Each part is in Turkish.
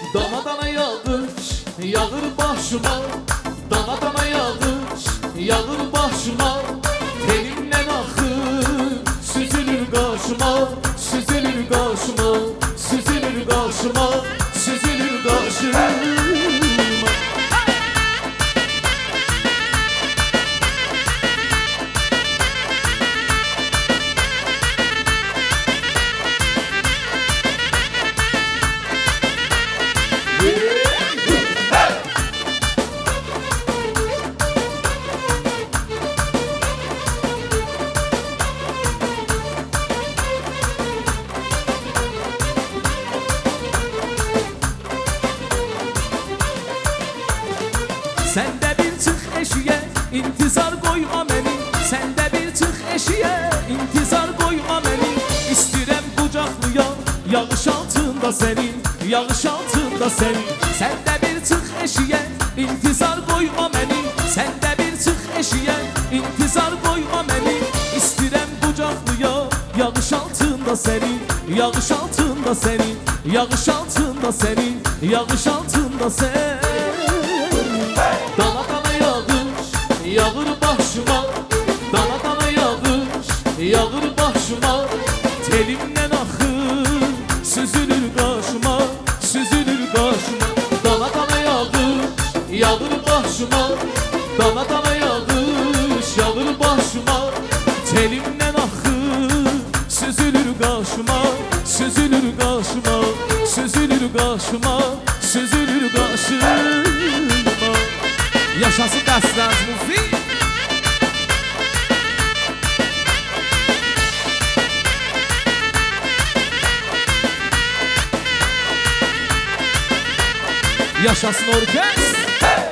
Dana dana yağış yağır başıma, dana dana yağış yağır başıma. Telimden akır süzülür karşıma, süzülür karşıma, süzülür karşıma, süzülür karşıma. Sen de bir çık eşiğe, intizar koyma beni. Sen de bir çık eşiğe, intizar koyma beni. İstirem kucaklıya, yağış altında senin, yağış altında senin. Sen de bir çık eşiğe, intizar koyma beni. Sen de bir çık eşiğe, intizar koyma beni. İstirem kucaklıya, yağış altında senin, yağış altında senin, yağış altında senin, yağış altında senin. Dana dana yağış yağır başıma, dana dana yağış yağır başıma. Telimden akır süzülür karşıma, süzülür karşıma. Dana dana yağış yağır başıma, dana dana yağış yağır başıma. Telimden akır süzülür karşıma, süzülür karşıma, süzülür karşıma, süzülür karşıma. Yaşasın Dəstəz müzik. Yaşasın orkest.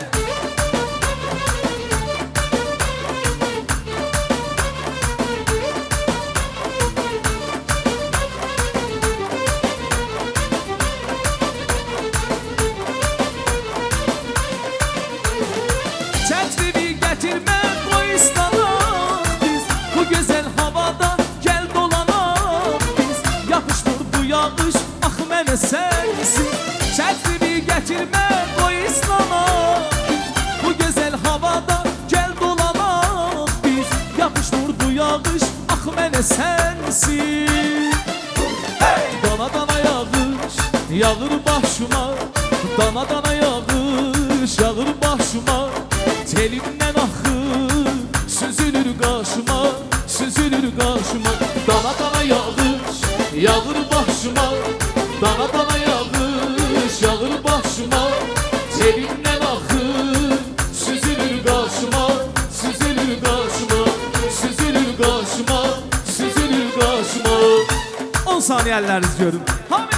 Çətviri gətirmə qoy islanaq biz. Bu gözəl havada gəl dolanaq biz. Yapışdır bu yağış, ax mənə sənsin. Çətviri gətirmə qoy islanaq biz. Bu gözəl havada gəl dolanaq biz. Yapışdır bu yağış, ax mənə sənsin. Dana dana yağış yağır başıma, dana dana yağış yağır başıma. Telimden akır süzülür karşıma, süzülür karşıma. Dana dana yağış yağır başıma, dana dana yağış yağır başıma. Telimden akır süzülür karşıma, süzülür karşıma, süzülür karşıma, süzülür karşıma. 10 saniyelerinizi görün. Hadi.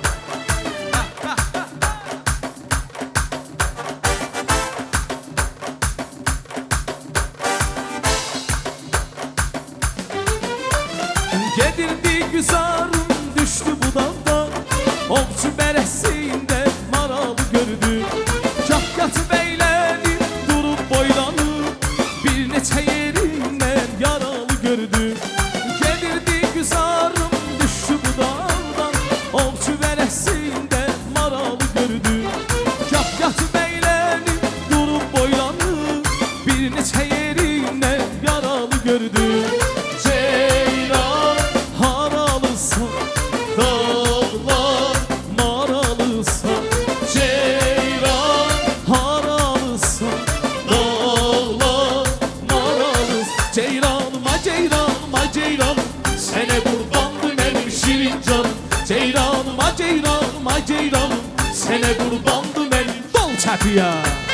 Gedirdi güzarım düştü budağdan. Ovçu beresinde maralı gördü. Kah yatıp eğlenir durup boylanır. Bir neçe yerinden yaralı gördü. Gedirdi güzarım düştü budağdan. Ovçu beresinde maralı gördü. Kah yatıp eğlenir durup boylanır. Bir neçe yerinden yaralı gördü. Dağlar maralısa, ceyran haralısa. Dağlar maralız, ceyranıma ceyranıma ceyran. Sene kurbandı benim şirin canım. Ceyranıma ceyranıma ceyranım. Sene kurbandı benim. Dol çəpiyə.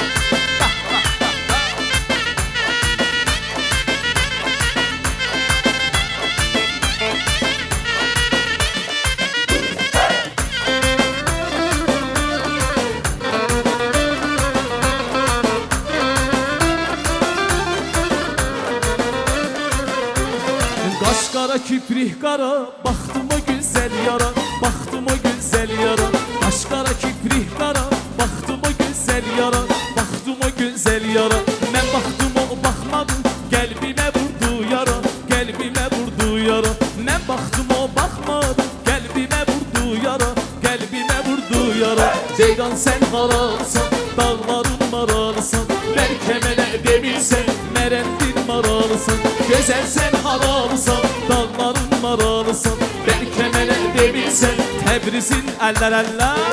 Qaş qara kiprih qara, baxdım o güzel yara, baxdım o güzel yara. Qaş qara kiprih qara, baxdım o güzel yara, baxdım o güzel yara. Mən baxdım o baxmadı, qəlbimə vurdu yara, qəlbimə vurdu yara. Mən baxdım o baxmadı, qəlbimə vurdu yara, qəlbimə vurdu yara Ceylan sen haralsan, dağların maralısan Belki mənə demirsən, mərəndin maralısan Gözəl sen haralsan, dağların maralısan Belki mənə demirsən, Təbrizin əllər əllər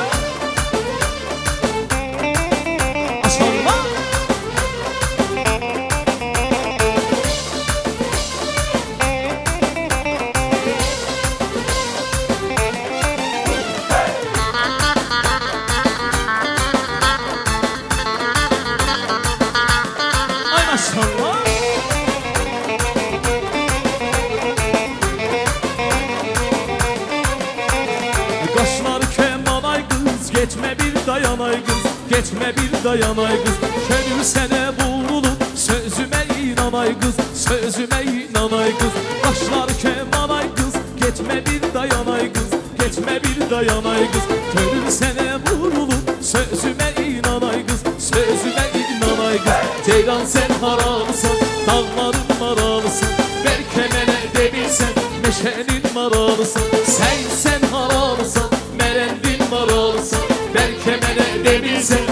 Aşağılar Maşallah Qaşlar kemanay qız Geçme bir dayanay qız Geçme bir dayanay qız Könül sənə vurulub Sözümə inanay qız Sözümə inanay qız Qaşlar kemanay qız Geçme bir dayanay qız Geçme bir dayanay qız Könül sənə vurulub Sözümə inanay qız Sözümə inanay qız Ceylan sen haralısın Dağların maralısın Belki mənə demirsən Meşənin maralısın Sen haralısın Mərəndin maralısın Belki mənə demirsən